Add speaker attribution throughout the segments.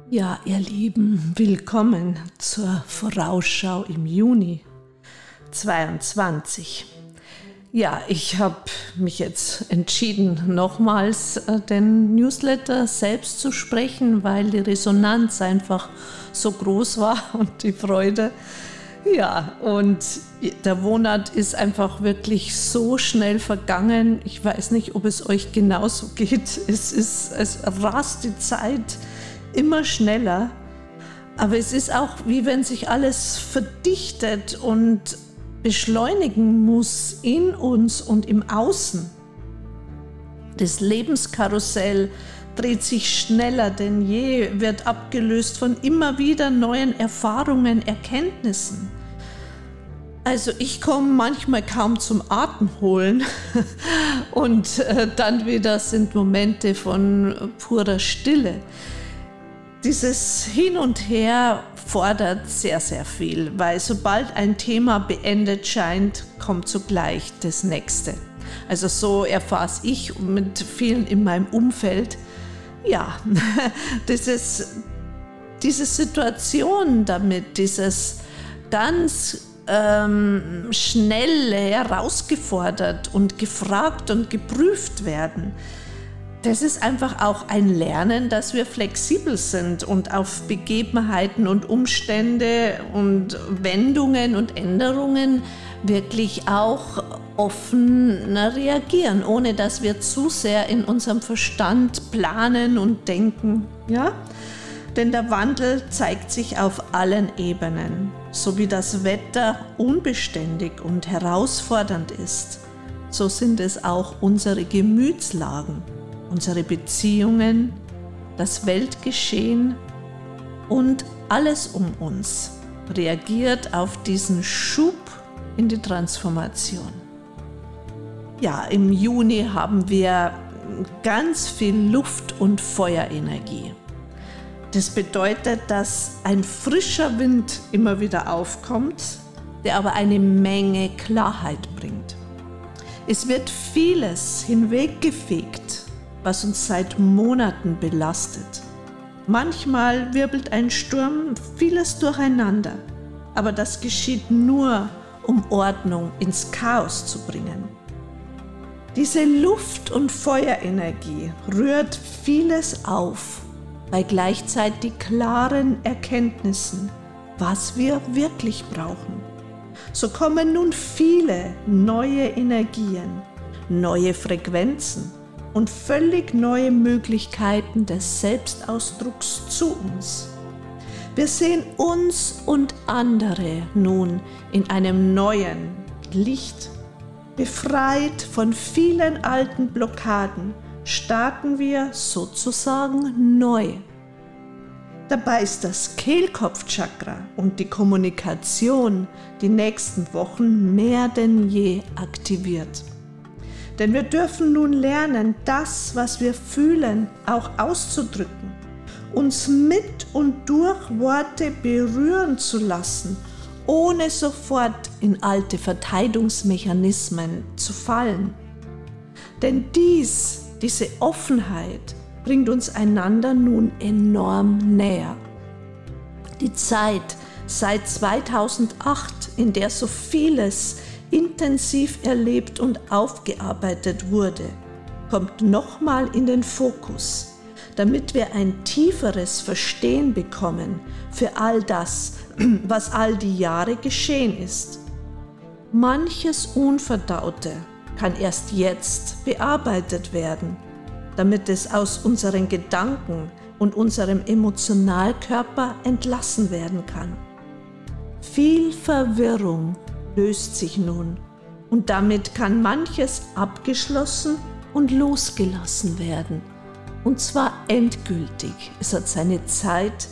Speaker 1: Ja, ihr Lieben, willkommen zur Vorausschau im Juni 2022. Ja, ich habe mich jetzt entschieden, nochmals den Newsletter selbst zu sprechen, weil die Resonanz einfach so groß war und die Freude. Ja, und der Monat ist einfach wirklich so schnell vergangen. Ich weiß nicht, ob es euch genauso geht. Es rast die Zeit immer schneller. Aber es ist auch, wie wenn sich alles verdichtet und beschleunigen muss in uns und im Außen. Das Lebenskarussell dreht sich schneller denn je, wird abgelöst von immer wieder neuen Erfahrungen, Erkenntnissen. Also ich komme manchmal kaum zum Atemholen und dann wieder sind Momente von purer Stille. Dieses Hin und Her fordert sehr, sehr viel, weil sobald ein Thema beendet scheint, kommt zugleich das nächste. Also so erfahre ich mit vielen in meinem Umfeld. Ja, diese Situation damit, dieses ganz schnelle, herausgefordert und gefragt und geprüft werden, das ist einfach auch ein Lernen, dass wir flexibel sind und auf Begebenheiten und Umstände und Wendungen und Änderungen wirklich auch offen reagieren, ohne dass wir zu sehr in unserem Verstand planen und denken. Ja? Denn der Wandel zeigt sich auf allen Ebenen, so wie das Wetter unbeständig und herausfordernd ist. So sind es auch unsere Gemütslagen, unsere Beziehungen, das Weltgeschehen und alles um uns reagiert auf diesen Schub in die Transformation. Ja, im Juni haben wir ganz viel Luft- und Feuerenergie. Das bedeutet, dass ein frischer Wind immer wieder aufkommt, der aber eine Menge Klarheit bringt. Es wird vieles hinweggefegt, was uns seit Monaten belastet. Manchmal wirbelt ein Sturm vieles durcheinander, aber das geschieht nur, um Ordnung ins Chaos zu bringen. Diese Luft- und Feuerenergie rührt vieles auf, bei gleichzeitig klaren Erkenntnissen, was wir wirklich brauchen. So kommen nun viele neue Energien, neue Frequenzen und völlig neue Möglichkeiten des Selbstausdrucks zu uns. Wir sehen uns und andere nun in einem neuen Licht. Befreit von vielen alten Blockaden starten wir sozusagen neu. Dabei ist das Kehlkopfchakra und die Kommunikation die nächsten Wochen mehr denn je aktiviert. Denn wir dürfen nun lernen, das, was wir fühlen, auch auszudrücken, uns mit und durch Worte berühren zu lassen, ohne sofort in alte Verteidigungsmechanismen zu fallen. Denn diese Offenheit bringt uns einander nun enorm näher. Die Zeit seit 2008, in der so vieles intensiv erlebt und aufgearbeitet wurde, kommt nochmal in den Fokus, damit wir ein tieferes Verstehen bekommen für all das, was all die Jahre geschehen ist. Manches Unverdaute kann erst jetzt bearbeitet werden, damit es aus unseren Gedanken und unserem Emotionalkörper entlassen werden kann. Viel Verwirrung löst sich nun und damit kann manches abgeschlossen und losgelassen werden. Und zwar endgültig. Es hat seine Zeit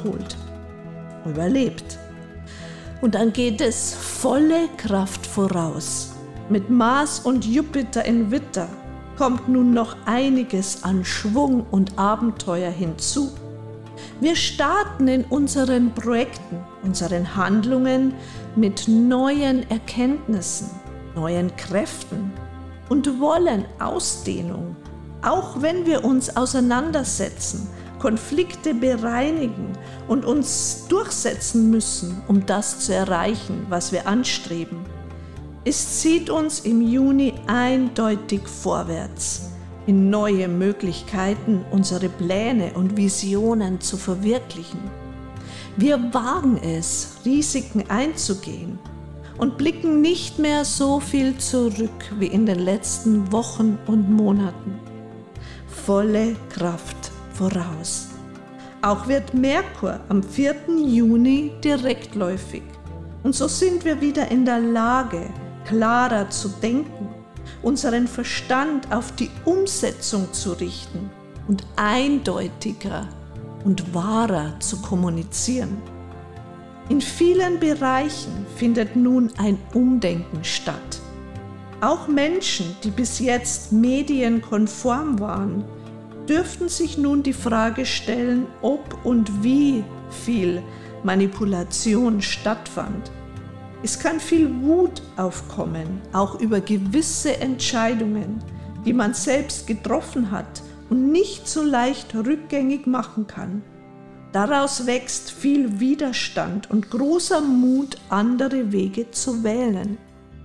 Speaker 1: überlebt. Und dann geht es volle Kraft voraus. Mit Mars und Jupiter in Widder kommt nun noch einiges an Schwung und Abenteuer hinzu. Wir starten in unseren Projekten, unseren Handlungen mit neuen Erkenntnissen, neuen Kräften und wollen Ausdehnung. Auch wenn wir uns auseinandersetzen, Konflikte bereinigen und uns durchsetzen müssen, um das zu erreichen, was wir anstreben. Es zieht uns im Juni eindeutig vorwärts, in neue Möglichkeiten, unsere Pläne und Visionen zu verwirklichen. Wir wagen es, Risiken einzugehen und blicken nicht mehr so viel zurück wie in den letzten Wochen und Monaten. Volle Kraft voraus. Auch wird Merkur am 4. Juni direktläufig. Und so sind wir wieder in der Lage, klarer zu denken, unseren Verstand auf die Umsetzung zu richten und eindeutiger und wahrer zu kommunizieren. In vielen Bereichen findet nun ein Umdenken statt. Auch Menschen, die bis jetzt medienkonform waren, dürften sich nun die Frage stellen, ob und wie viel Manipulation stattfand. Es kann viel Wut aufkommen, auch über gewisse Entscheidungen, die man selbst getroffen hat und nicht so leicht rückgängig machen kann. Daraus wächst viel Widerstand und großer Mut, andere Wege zu wählen.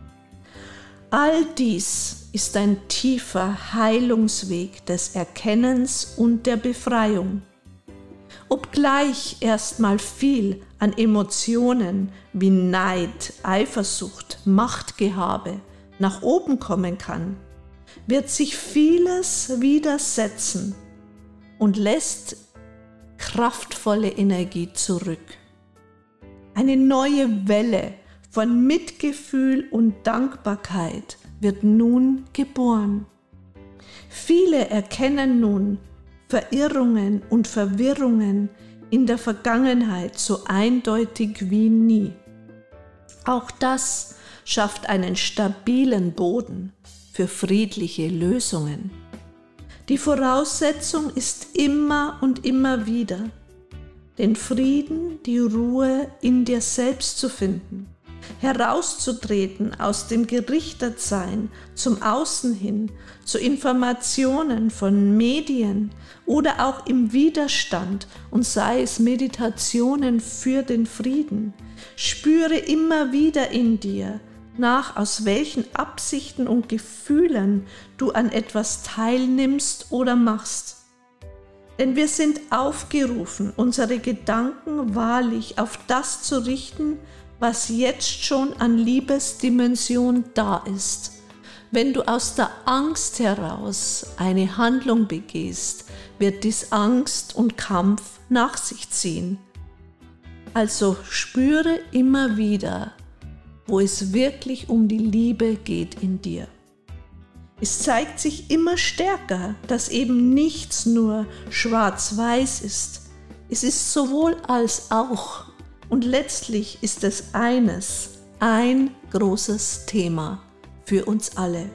Speaker 1: All dies ist ein tiefer Heilungsweg des Erkennens und der Befreiung. Obgleich erstmal viel an Emotionen wie Neid, Eifersucht, Machtgehabe nach oben kommen kann, wird sich vieles widersetzen und lässt kraftvolle Energie zurück. Eine neue Welle von Mitgefühl und Dankbarkeit wird nun geboren. Viele erkennen nun Verirrungen und Verwirrungen in der Vergangenheit so eindeutig wie nie. Auch das schafft einen stabilen Boden für friedliche Lösungen. Die Voraussetzung ist immer und immer wieder, den Frieden, die Ruhe in dir selbst zu finden, herauszutreten aus dem Gerichtetsein zum Außen hin, zu Informationen von Medien oder auch im Widerstand und sei es Meditationen für den Frieden. Spüre immer wieder in dir nach, aus welchen Absichten und Gefühlen du an etwas teilnimmst oder machst. Denn wir sind aufgerufen, unsere Gedanken wahrlich auf das zu richten, was jetzt schon an Liebesdimension da ist. Wenn du aus der Angst heraus eine Handlung begehst, wird dies Angst und Kampf nach sich ziehen. Also spüre immer wieder, wo es wirklich um die Liebe geht in dir. Es zeigt sich immer stärker, dass eben nichts nur schwarz-weiß ist. Es ist sowohl als auch. Und letztlich ist es eines, ein großes Thema für uns alle.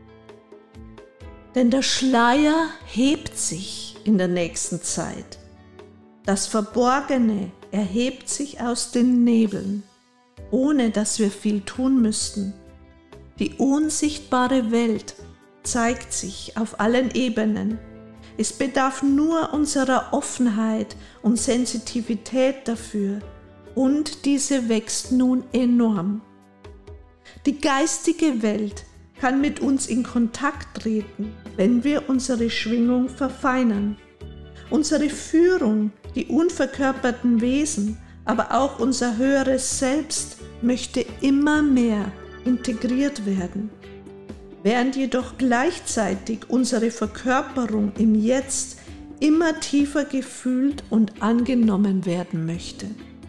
Speaker 1: Denn der Schleier hebt sich in der nächsten Zeit. Das Verborgene erhebt sich aus den Nebeln, ohne dass wir viel tun müssten. Die unsichtbare Welt zeigt sich auf allen Ebenen. Es bedarf nur unserer Offenheit und Sensitivität dafür. Und diese wächst nun enorm. Die geistige Welt kann mit uns in Kontakt treten, wenn wir unsere Schwingung verfeinern. Unsere Führung, die unverkörperten Wesen, aber auch unser höheres Selbst möchte immer mehr integriert werden. Während jedoch gleichzeitig unsere Verkörperung im Jetzt immer tiefer gefühlt und angenommen werden möchte.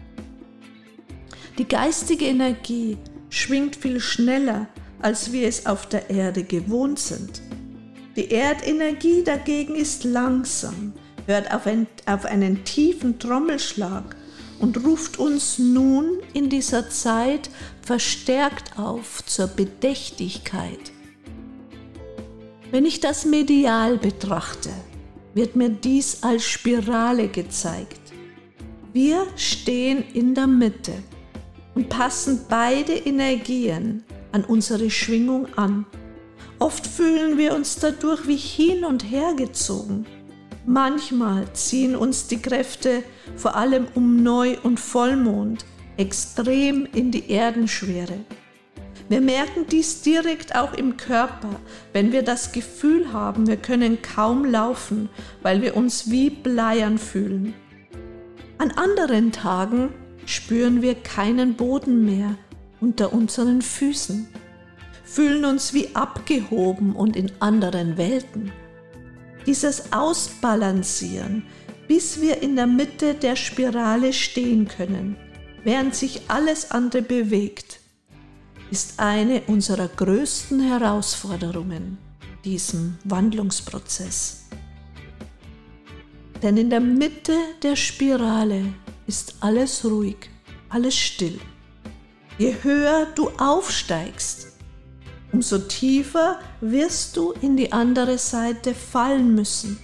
Speaker 1: Die geistige Energie schwingt viel schneller, als wir es auf der Erde gewohnt sind. Die Erdenergie dagegen ist langsam, hört auf einen tiefen Trommelschlag und ruft uns nun in dieser Zeit verstärkt auf zur Bedächtigkeit. Wenn ich das medial betrachte, wird mir dies als Spirale gezeigt. Wir stehen in der Mitte und passen beide Energien an unsere Schwingung an. Oft fühlen wir uns dadurch wie hin und her gezogen. Manchmal ziehen uns die Kräfte, vor allem um Neu- und Vollmond, extrem in die Erdenschwere. Wir merken dies direkt auch im Körper, wenn wir das Gefühl haben, wir können kaum laufen, weil wir uns wie bleiern fühlen. An anderen Tagen spüren wir keinen Boden mehr unter unseren Füßen, fühlen uns wie abgehoben und in anderen Welten. Dieses Ausbalancieren, bis wir in der Mitte der Spirale stehen können, während sich alles andere bewegt, ist eine unserer größten Herausforderungen, diesem Wandlungsprozess. Denn in der Mitte der Spirale ist alles ruhig, alles still. Je höher du aufsteigst, umso tiefer wirst du in die andere Seite fallen müssen.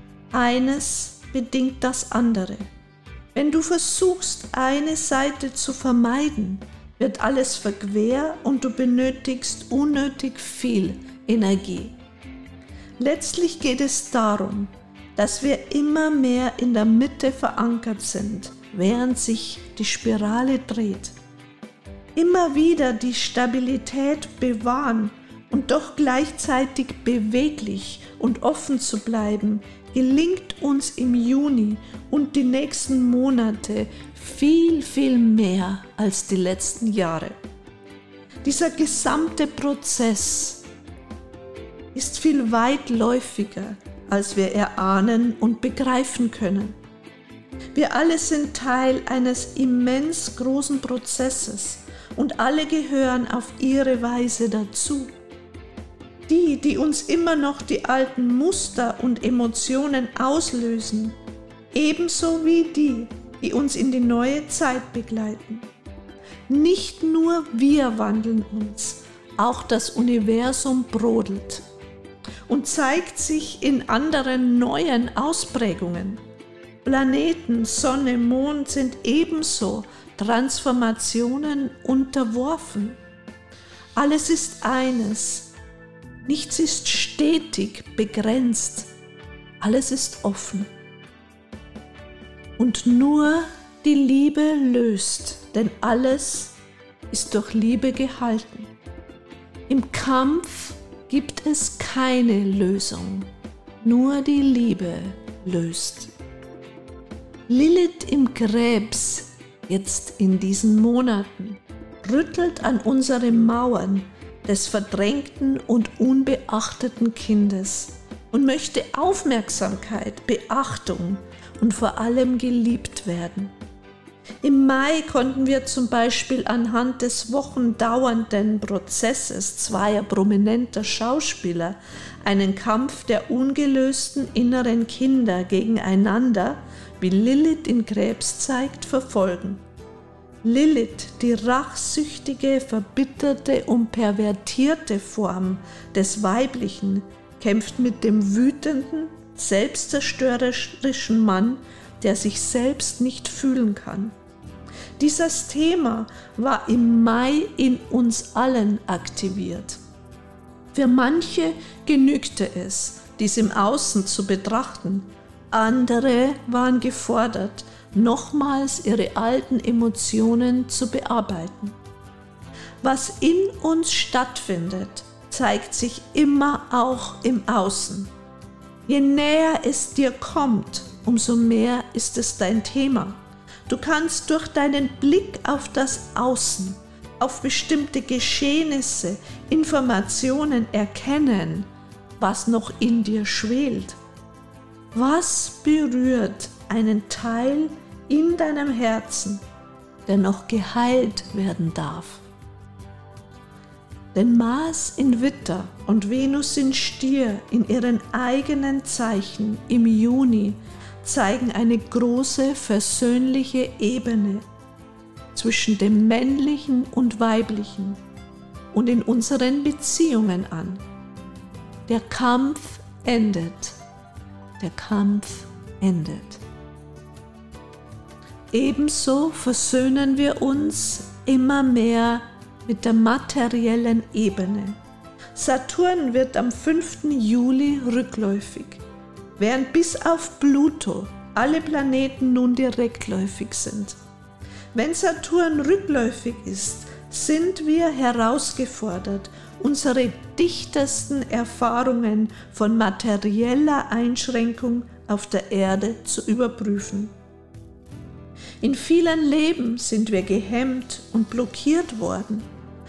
Speaker 1: Eines bedingt das andere. Wenn du versuchst, eine Seite zu vermeiden, wird alles verquer und du benötigst unnötig viel Energie. Letztlich geht es darum, dass wir immer mehr in der Mitte verankert sind, während sich die Spirale dreht. Immer wieder die Stabilität bewahren und doch gleichzeitig beweglich und offen zu bleiben, gelingt uns im Juni und die nächsten Monate viel, viel mehr als die letzten Jahre. Dieser gesamte Prozess ist viel weitläufiger, als wir erahnen und begreifen können. Wir alle sind Teil eines immens großen Prozesses und alle gehören auf ihre Weise dazu. Die uns immer noch die alten Muster und Emotionen auslösen, ebenso wie die uns in die neue Zeit begleiten. Nicht nur wir wandeln uns, auch das Universum brodelt und zeigt sich in anderen neuen Ausprägungen. Planeten, Sonne, Mond sind ebenso Transformationen unterworfen. Alles ist eines, nichts ist stetig, begrenzt, alles ist offen. Und nur die Liebe löst, denn alles ist durch Liebe gehalten. Im Kampf gibt es keine Lösung, nur die Liebe löst. Lilith im Krebs, jetzt in diesen Monaten, rüttelt an unsere Mauern des verdrängten und unbeachteten Kindes und möchte Aufmerksamkeit, Beachtung und vor allem geliebt werden. Im Mai konnten wir zum Beispiel anhand des wochendauernden Prozesses zweier prominenter Schauspieler einen Kampf der ungelösten inneren Kinder gegeneinander, wie Lilith in Krebs zeigt, verfolgen. Lilith, die rachsüchtige, verbitterte und pervertierte Form des Weiblichen, kämpft mit dem wütenden, selbstzerstörerischen Mann, der sich selbst nicht fühlen kann. Dieses Thema war im Mai in uns allen aktiviert. Für manche genügte es, dies im Außen zu betrachten. Andere waren gefordert, nochmals ihre alten Emotionen zu bearbeiten. Was in uns stattfindet, zeigt sich immer auch im Außen. Je näher es dir kommt, umso mehr ist es dein Thema. Du kannst durch deinen Blick auf das Außen, auf bestimmte Geschehnisse, Informationen erkennen, was noch in dir schwelt. Was berührt einen Teil in deinem Herzen, der noch geheilt werden darf? Denn Mars in Widder und Venus in Stier in ihren eigenen Zeichen im Juni zeigen eine große versöhnliche Ebene zwischen dem Männlichen und Weiblichen und in unseren Beziehungen an. Der Kampf endet. Der Kampf endet. Ebenso versöhnen wir uns immer mehr mit der materiellen Ebene. Saturn wird am 5. Juli rückläufig. während bis auf Pluto alle Planeten nun direktläufig sind. Wenn Saturn rückläufig ist, sind wir herausgefordert, unsere dichtesten Erfahrungen von materieller Einschränkung auf der Erde zu überprüfen. In vielen Leben sind wir gehemmt und blockiert worden.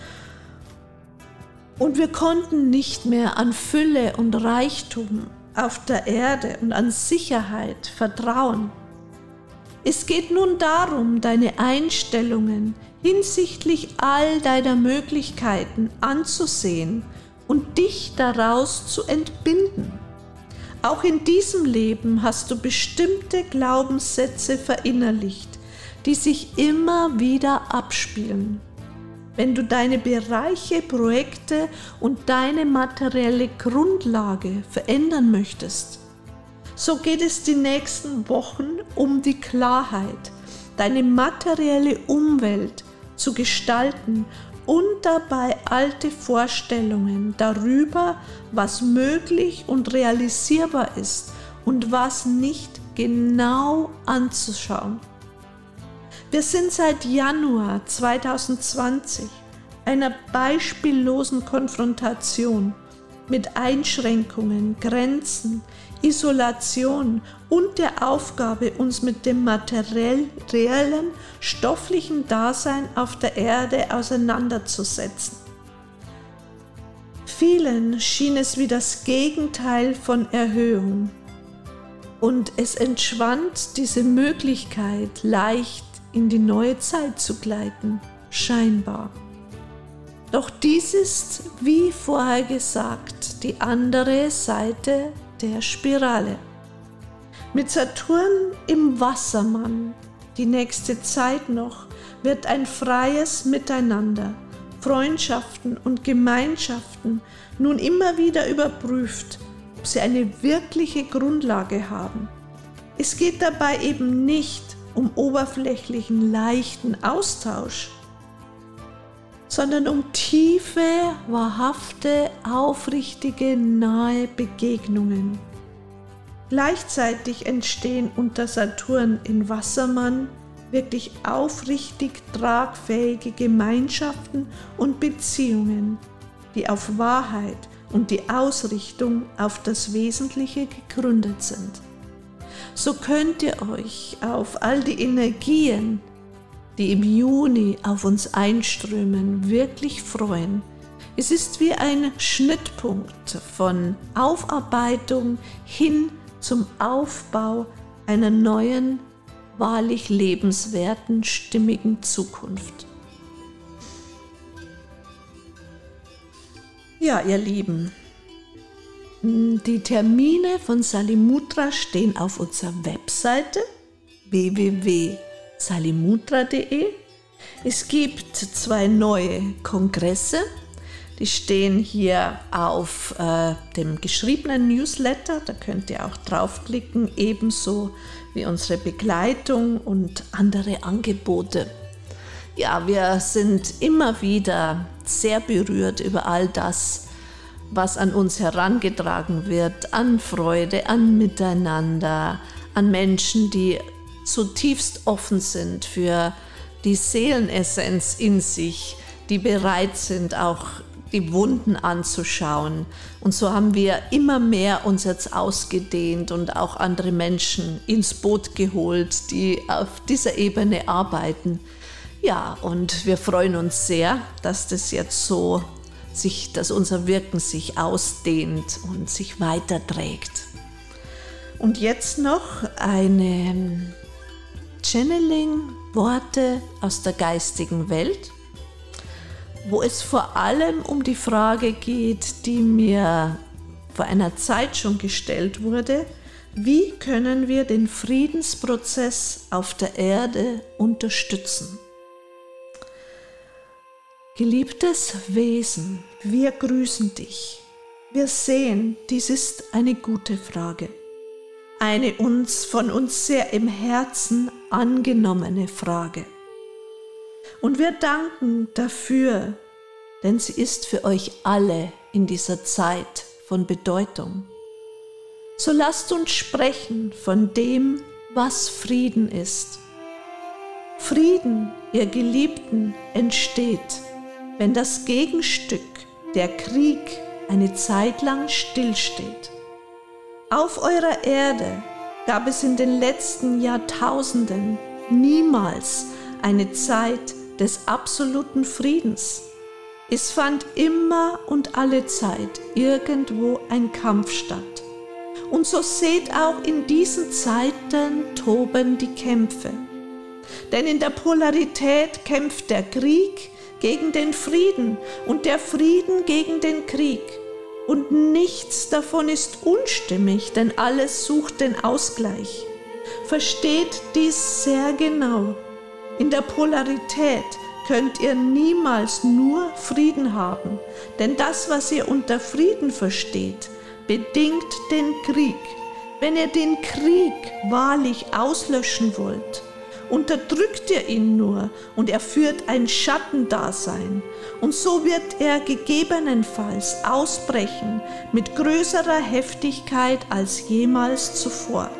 Speaker 1: Und wir konnten nicht mehr an Fülle und Reichtum auf der Erde und an Sicherheit vertrauen. Es geht nun darum, deine Einstellungen hinsichtlich all deiner Möglichkeiten anzusehen und dich daraus zu entbinden. Auch in diesem Leben hast du bestimmte Glaubenssätze verinnerlicht, die sich immer wieder abspielen. Wenn du deine Bereiche, Projekte und deine materielle Grundlage verändern möchtest, so geht es die nächsten Wochen um die Klarheit, deine materielle Umwelt zu gestalten und dabei alte Vorstellungen darüber, was möglich und realisierbar ist und was nicht, genau anzuschauen. Wir sind seit Januar 2020 einer beispiellosen Konfrontation mit Einschränkungen, Grenzen, Isolation und der Aufgabe, uns mit dem materiellen, stofflichen Dasein auf der Erde auseinanderzusetzen. Vielen schien es wie das Gegenteil von Erhöhung und es entschwand diese Möglichkeit, leicht in die neue Zeit zu gleiten, scheinbar. Doch dies ist, wie vorher gesagt, die andere Seite der Spirale. Mit Saturn im Wassermann, die nächste Zeit noch, wird ein freies Miteinander, Freundschaften und Gemeinschaften nun immer wieder überprüft, ob sie eine wirkliche Grundlage haben. Es geht dabei eben nicht um oberflächlichen, leichten Austausch, sondern um tiefe, wahrhafte, aufrichtige, nahe Begegnungen. Gleichzeitig entstehen unter Saturn in Wassermann wirklich aufrichtig tragfähige Gemeinschaften und Beziehungen, die auf Wahrheit und die Ausrichtung auf das Wesentliche gegründet sind. So könnt ihr euch auf all die Energien, die im Juni auf uns einströmen, wirklich freuen. Es ist wie ein Schnittpunkt von Aufarbeitung hin zum Aufbau einer neuen, wahrlich lebenswerten, stimmigen Zukunft. Ja, ihr Lieben, die Termine von Salimutra stehen auf unserer Webseite www.salimutra.de. Es gibt 2 neue Kongresse, die stehen hier auf dem geschriebenen Newsletter, da könnt ihr auch draufklicken, ebenso wie unsere Begleitung und andere Angebote. Ja, wir sind immer wieder sehr berührt über all das, was an uns herangetragen wird, an Freude, an Miteinander, an Menschen, die zutiefst offen sind für die Seelenessenz in sich, die bereit sind, auch die Wunden anzuschauen. Und so haben wir immer mehr uns jetzt ausgedehnt und auch andere Menschen ins Boot geholt, die auf dieser Ebene arbeiten. Ja, und wir freuen uns sehr, dass das jetzt so dass unser Wirken sich ausdehnt und sich weiterträgt. Und jetzt noch eine Channeling-Worte aus der geistigen Welt, wo es vor allem um die Frage geht, die mir vor einer Zeit schon gestellt wurde: Wie können wir den Friedensprozess auf der Erde unterstützen? Geliebtes Wesen, wir grüßen dich. Wir sehen, dies ist eine gute Frage. Eine von uns sehr im Herzen angenommene Frage. Und wir danken dafür, denn sie ist für euch alle in dieser Zeit von Bedeutung. So lasst uns sprechen von dem, was Frieden ist. Frieden, ihr Geliebten, entsteht, wenn das Gegenstück, der Krieg, eine Zeit lang stillsteht. Auf eurer Erde gab es in den letzten Jahrtausenden niemals eine Zeit des absoluten Friedens. Es fand immer und alle Zeit irgendwo ein Kampf statt. Und so seht auch in diesen Zeiten toben die Kämpfe. Denn in der Polarität kämpft der Krieg gegen den Frieden und der Frieden gegen den Krieg. Und nichts davon ist unstimmig, denn alles sucht den Ausgleich. Versteht dies sehr genau. In der Polarität könnt ihr niemals nur Frieden haben, denn das, was ihr unter Frieden versteht, bedingt den Krieg. Wenn ihr den Krieg wahrlich auslöschen wollt, unterdrückt ihr ihn nur und er führt ein Schattendasein. Und so wird er gegebenenfalls ausbrechen mit größerer Heftigkeit als jemals zuvor.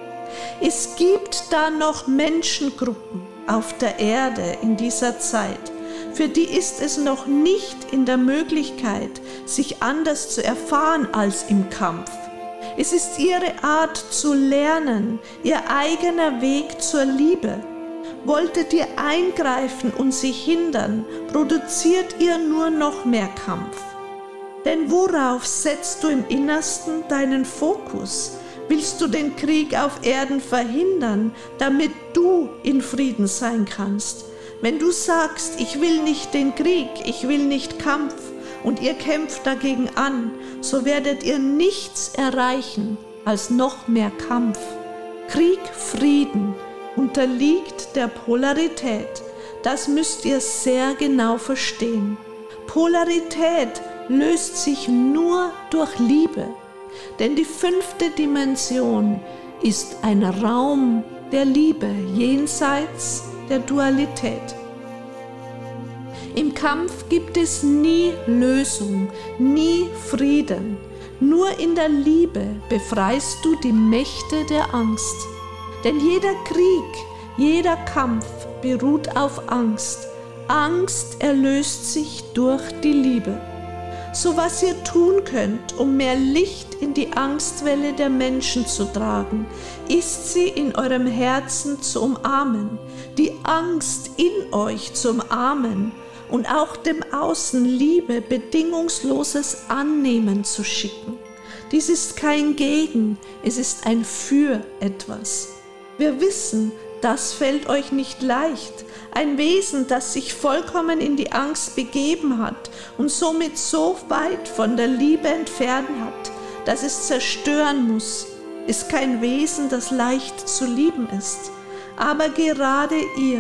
Speaker 1: Es gibt da noch Menschengruppen auf der Erde in dieser Zeit, für die ist es noch nicht in der Möglichkeit, sich anders zu erfahren als im Kampf. Es ist ihre Art zu lernen, ihr eigener Weg zur Liebe. Wolltet ihr eingreifen und sie hindern, produziert ihr nur noch mehr Kampf. Denn worauf setzt du im Innersten deinen Fokus? Willst du den Krieg auf Erden verhindern, damit du in Frieden sein kannst? Wenn du sagst, ich will nicht den Krieg, ich will nicht Kampf, und ihr kämpft dagegen an, so werdet ihr nichts erreichen als noch mehr Kampf. Krieg, Frieden unterliegt der Polarität. Das müsst ihr sehr genau verstehen. Polarität löst sich nur durch Liebe. Denn die 5. Dimension ist ein Raum der Liebe jenseits der Dualität. Im Kampf gibt es nie Lösung, nie Frieden. Nur in der Liebe befreist du die Mächte der Angst. Denn jeder Krieg, jeder Kampf beruht auf Angst. Angst erlöst sich durch die Liebe. So was ihr tun könnt, um mehr Licht in die Angstwelle der Menschen zu tragen, ist sie in eurem Herzen zu umarmen, die Angst in euch zu umarmen und auch dem Außen Liebe, bedingungsloses Annehmen zu schicken. Dies ist kein Gegen, es ist ein Für etwas. Wir wissen, das fällt euch nicht leicht. Ein Wesen, das sich vollkommen in die Angst begeben hat und somit so weit von der Liebe entfernt hat, dass es zerstören muss, ist kein Wesen, das leicht zu lieben ist. Aber gerade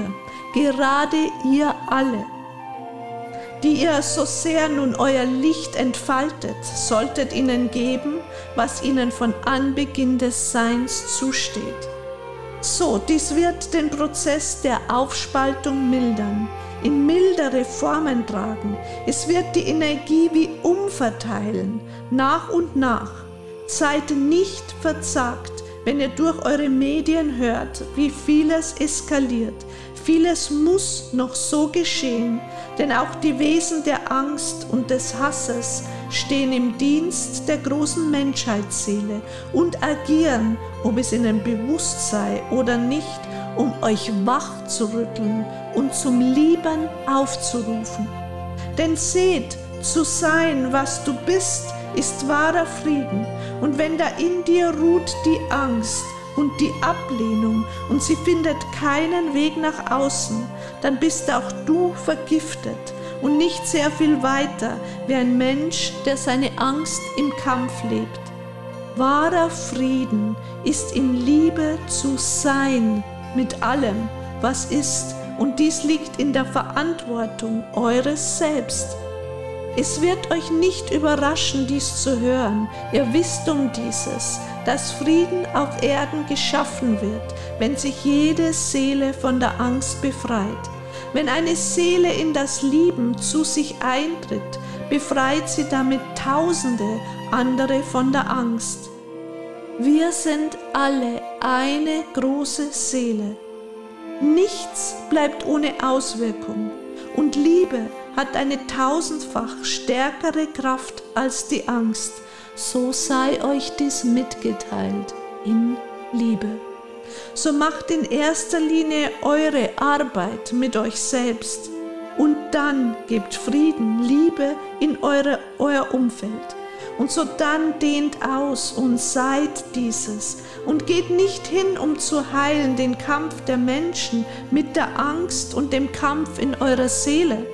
Speaker 1: ihr alle, die ihr so sehr nun euer Licht entfaltet, solltet ihnen geben, was ihnen von Anbeginn des Seins zusteht. So, dies wird den Prozess der Aufspaltung mildern, in mildere Formen tragen. Es wird die Energie wie umverteilen, nach und nach. Seid nicht verzagt, wenn ihr durch eure Medien hört, wie vieles eskaliert. Vieles muss noch so geschehen, denn auch die Wesen der Angst und des Hasses stehen im Dienst der großen Menschheitsseele und agieren, ob es ihnen bewusst sei oder nicht, um euch wach zu rütteln und zum Lieben aufzurufen. Denn seht, zu sein, was du bist, ist wahrer Frieden, und wenn da in dir ruht die Angst und die Ablehnung und sie findet keinen Weg nach außen, dann bist auch du vergiftet und nicht sehr viel weiter wie ein Mensch, der seine Angst im Kampf lebt. Wahrer Frieden ist in Liebe zu sein mit allem, was ist, und dies liegt in der Verantwortung eures Selbst. Es wird euch nicht überraschen, dies zu hören. Ihr wisst um dieses, dass Frieden auf Erden geschaffen wird, wenn sich jede Seele von der Angst befreit. Wenn eine Seele in das Lieben zu sich eintritt, befreit sie damit Tausende andere von der Angst. Wir sind alle eine große Seele. Nichts bleibt ohne Auswirkung und Liebe hat eine 1000-fach stärkere Kraft als die Angst. So sei euch dies mitgeteilt in Liebe. So macht in erster Linie eure Arbeit mit euch selbst und dann gebt Frieden, Liebe in euer Umfeld. Und so dann dehnt aus und seid dieses und geht nicht hin, um zu heilen den Kampf der Menschen mit der Angst und dem Kampf in eurer Seele.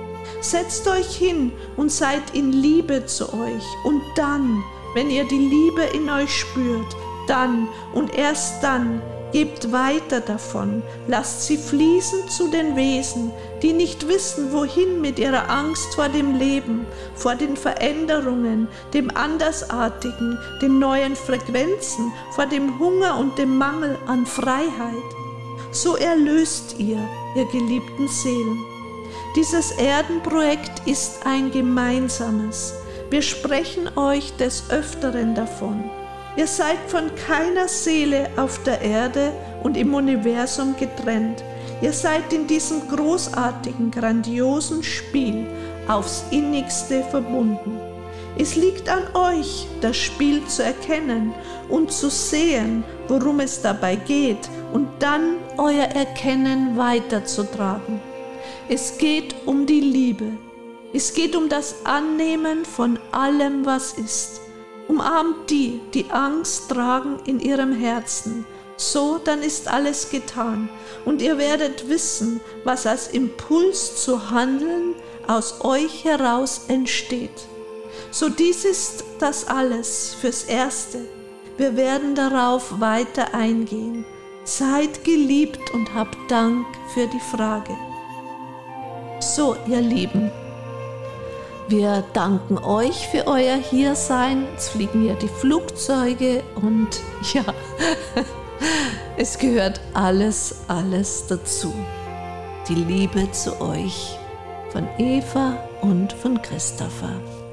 Speaker 1: Setzt euch hin und seid in Liebe zu euch und dann, wenn ihr die Liebe in euch spürt, dann und erst dann gebt weiter davon, lasst sie fließen zu den Wesen, die nicht wissen, wohin mit ihrer Angst vor dem Leben, vor den Veränderungen, dem Andersartigen, den neuen Frequenzen, vor dem Hunger und dem Mangel an Freiheit. So erlöst ihr geliebten Seelen. Dieses Erdenprojekt ist ein gemeinsames. Wir sprechen euch des Öfteren davon. Ihr seid von keiner Seele auf der Erde und im Universum getrennt. Ihr seid in diesem großartigen, grandiosen Spiel aufs Innigste verbunden. Es liegt an euch, das Spiel zu erkennen und zu sehen, worum es dabei geht, und dann euer Erkennen weiterzutragen. Es geht um die Liebe. Es geht um das Annehmen von allem, was ist. Umarmt die, die Angst tragen in ihrem Herzen. So, dann ist alles getan und ihr werdet wissen, was als Impuls zu handeln aus euch heraus entsteht. So, dies ist das alles fürs Erste. Wir werden darauf weiter eingehen. Seid geliebt und habt Dank für die Frage. So, ihr Lieben, wir danken euch für euer Hiersein. Jetzt fliegen ja die Flugzeuge und ja, es gehört alles dazu. Die Liebe zu euch von Eva und von Christopher.